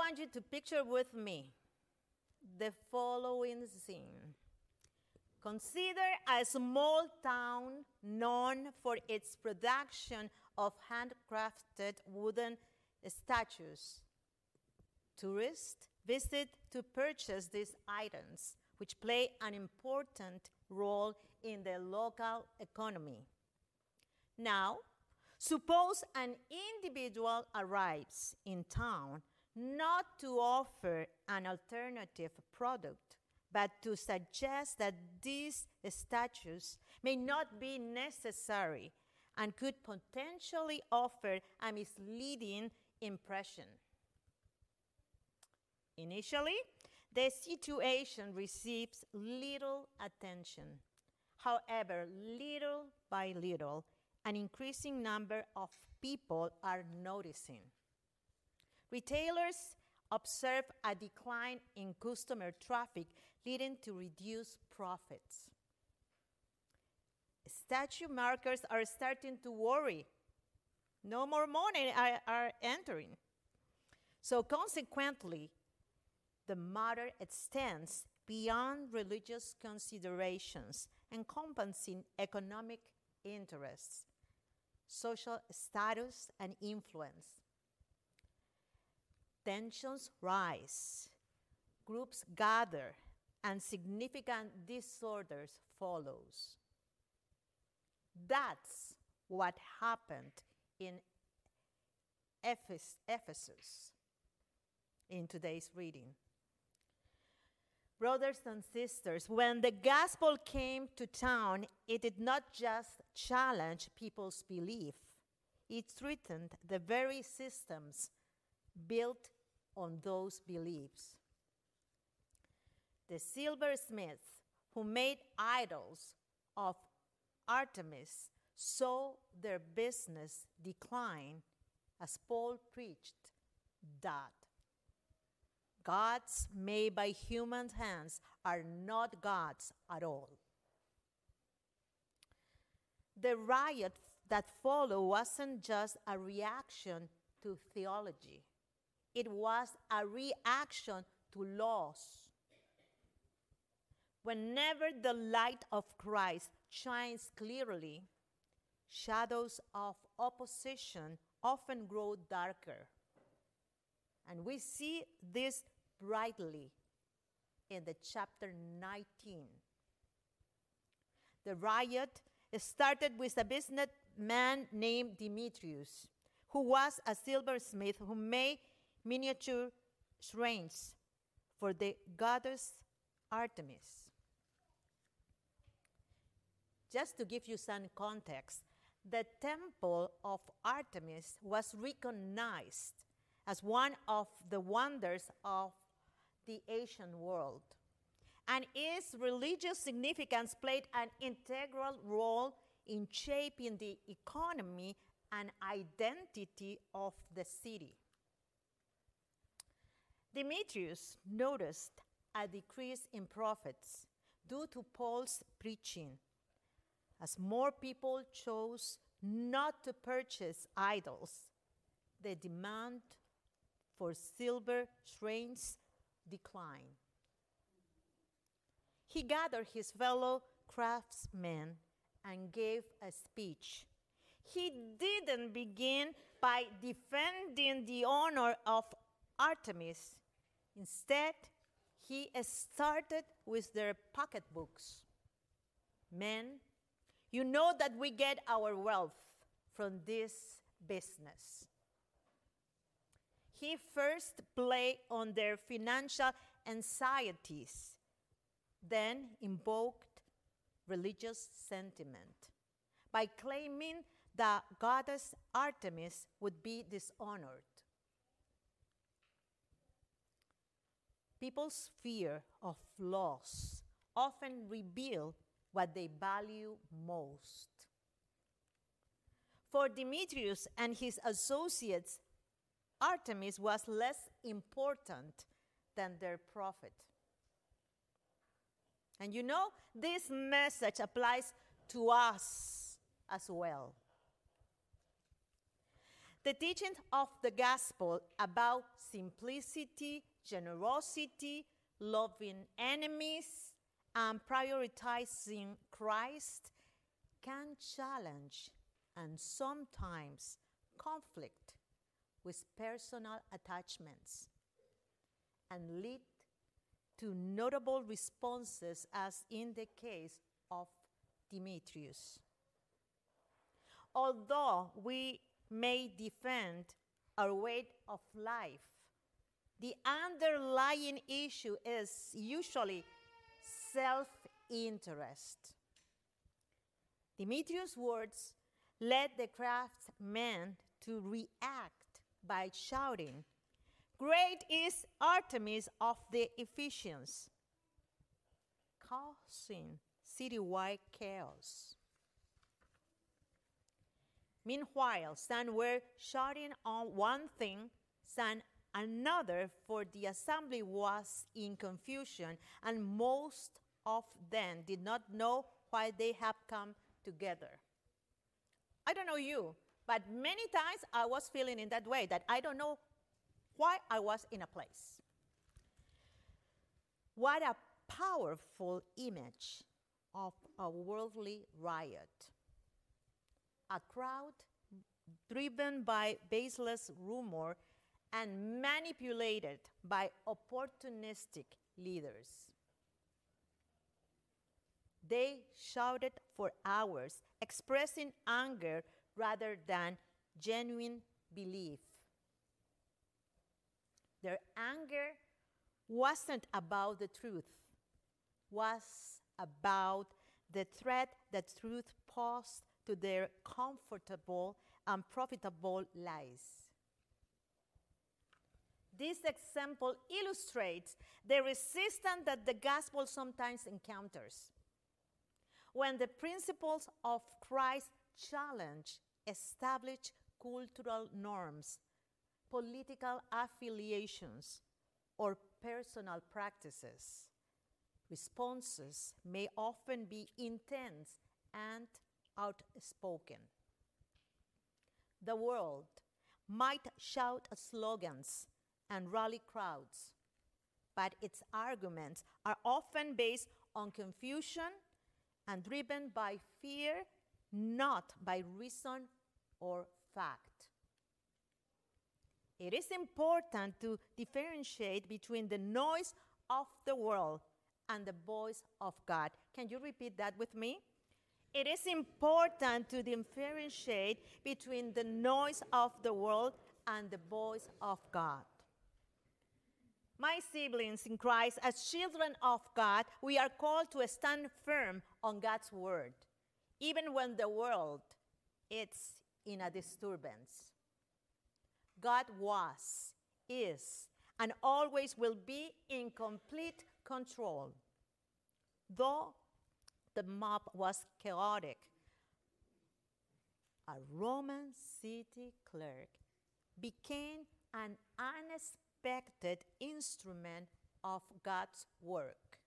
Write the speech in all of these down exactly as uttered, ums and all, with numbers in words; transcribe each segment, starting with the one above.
want you to picture with me the following scene. Consider a small town known for its production of handcrafted wooden statues. Tourists visit to purchase these items, which play an important role in the local economy. Now, suppose an individual arrives in town not to offer an alternative product, but to suggest that these statues may not be necessary and could potentially offer a misleading impression. Initially, the situation receives little attention. However, little by little, an increasing number of people are noticing. Retailers observe a decline in customer traffic, leading to reduced profits. Statue makers are starting to worry. No more money are, are entering. So consequently, the matter extends beyond religious considerations, encompassing economic interests, social status, and influence. Tensions rise, groups gather, and significant disorders follows. That's what happened in Ephesus in today's reading. Brothers and sisters, when the gospel came to town, it did not just challenge people's belief. It threatened the very systems built on those beliefs. The silversmiths who made idols of Artemis saw their business decline as Paul preached that gods made by human hands are not gods at all. The riot that followed wasn't just a reaction to theology. It was a reaction to laws. Whenever the light of Christ shines clearly, shadows of opposition often grow darker. And we see this brightly in the chapter nineteen. The riot started with a businessman named Demetrius, who was a silversmith who made miniature shrines for the goddess Artemis. Just to give you some context, the temple of Artemis was recognized as one of the wonders of the ancient world, and its religious significance played an integral role in shaping the economy and identity of the city. Demetrius noticed a decrease in profits due to Paul's preaching, as more people chose not to purchase idols. The demand for silver shrines declined. He gathered his fellow craftsmen and gave a speech. He didn't begin by defending the honor of Artemis. Instead, he started with their pocketbooks. Men, you know that we get our wealth from this business. He first played on their financial anxieties, then invoked religious sentiment by claiming that goddess Artemis would be dishonored. People's fear of loss often reveal what they value most. For Demetrius and his associates, Artemis was less important than their profit. And you know, this message applies to us as well. The teaching of the gospel about simplicity, generosity, loving enemies, and prioritizing Christ can challenge and sometimes conflict with personal attachments and lead to notable responses, as in the case of Demetrius. Although we may defend our way of life, the underlying issue is usually self-interest. Demetrius' words led the craftsmen to react by shouting, "Great is Artemis of the Ephesians," causing citywide chaos. Meanwhile, some were shouting on one thing, some another, for the assembly was in confusion, and most of them did not know why they had come together. I don't know you, but many times I was feeling in that way, that I don't know why I was in a place. What a powerful image of a worldly riot. A crowd driven by baseless rumor and manipulated by opportunistic leaders. They shouted for hours, expressing anger rather than genuine belief. Their anger wasn't about the truth, was about the threat that truth posed to their comfortable and profitable lives. This example illustrates the resistance that the gospel sometimes encounters. When the principles of Christ challenge established cultural norms, political affiliations, or personal practices, responses may often be intense and outspoken. The world might shout slogans and rally crowds, but its arguments are often based on confusion and driven by fear, not by reason or fact. It is important to differentiate between the noise of the world and the voice of God. Can you repeat that with me? It is important to differentiate between the noise of the world and the voice of God. My siblings in Christ, as children of God, we are called to stand firm on God's word, even when the world is in a disturbance. God was, is, and always will be in complete control. Though the mob was chaotic, a Roman city clerk became an unexpected instrument of God's work.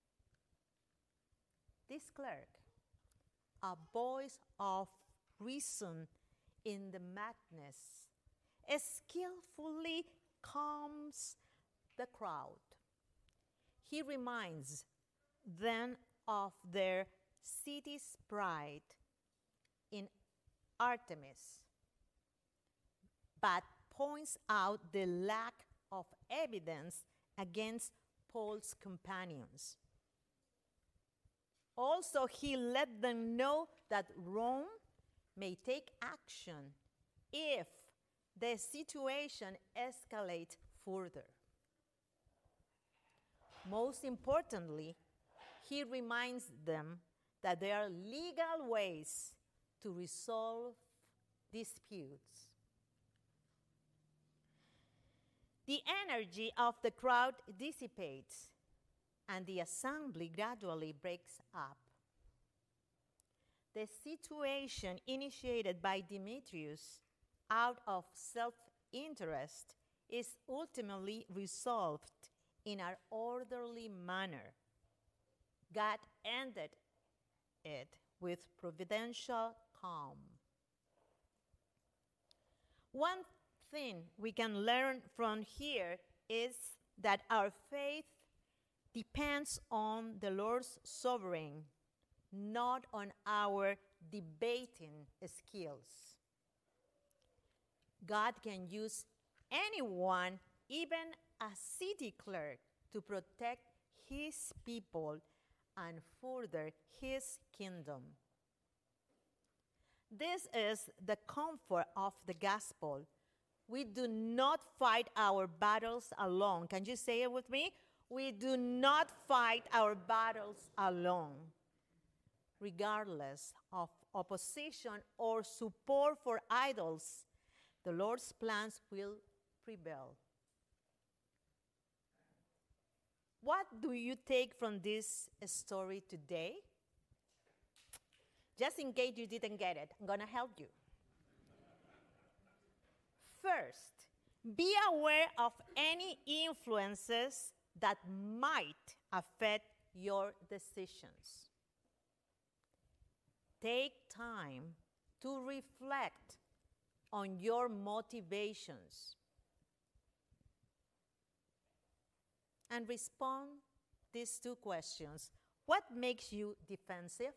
This clerk, a voice of reason in the madness, skillfully calms the crowd. He reminds them of their city's pride in Artemis, but points out the lack of evidence against Paul's companions. Also, he let them know that Rome may take action if the situation escalates further. Most importantly, he reminds them that there are legal ways to resolve disputes. The energy of the crowd dissipates, and the assembly gradually breaks up. The situation initiated by Demetrius out of self-interest is ultimately resolved in an orderly manner. God ended it with providential calm. One thing we can learn from here is that our faith depends on the Lord's sovereign, not on our debating skills. God can use anyone, even a city clerk, to protect his people and further his kingdom. This is the comfort of the gospel. We do not fight our battles alone. Can you say it with me? We do not fight our battles alone. Regardless of opposition or support for idols, the Lord's plans will prevail. What do you take from this story today? Just in case you didn't get it, I'm going to help you. First, be aware of any influences that might affect your decisions. Take time to reflect on your motivations and respond these two questions. What makes you defensive?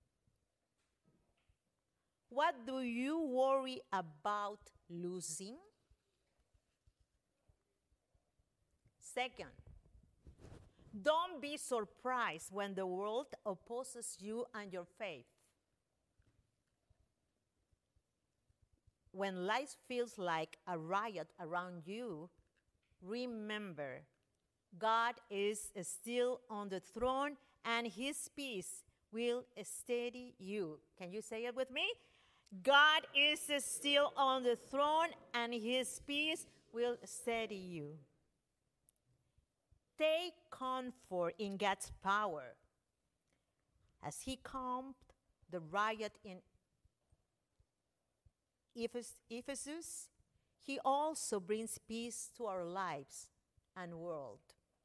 What do you worry about losing? Second, don't be surprised when the world opposes you and your faith. When life feels like a riot around you, remember, God is still on the throne and his peace will steady you. Can you say it with me? God is still on the throne and his peace will steady you. Take comfort in God's power. As he calmed the riot in Ephesus, he also brings peace to our lives and world.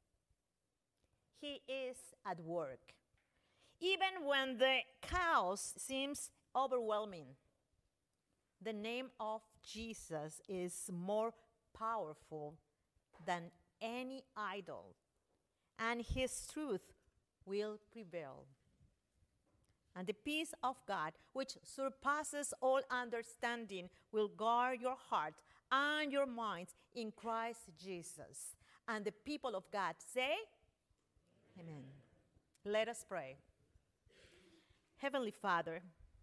He is at work. Even when the chaos seems overwhelming, the name of Jesus is more powerful than any idol, and his truth will prevail. And the peace of God, which surpasses all understanding, will guard your heart and your minds in Christ Jesus. And the people of God say, Amen. Amen. Let us pray. Heavenly Father,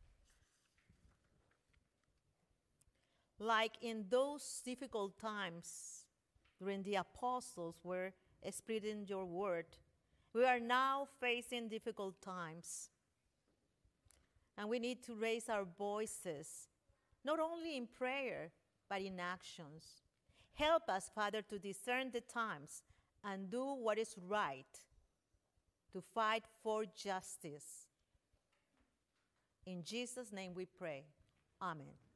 like in those difficult times during the apostles were spreading your word, we are now facing difficult times. And we need to raise our voices, not only in prayer, but in actions. Help us, Father, to discern the times and do what is right, to fight for justice. In Jesus' name we pray. Amen.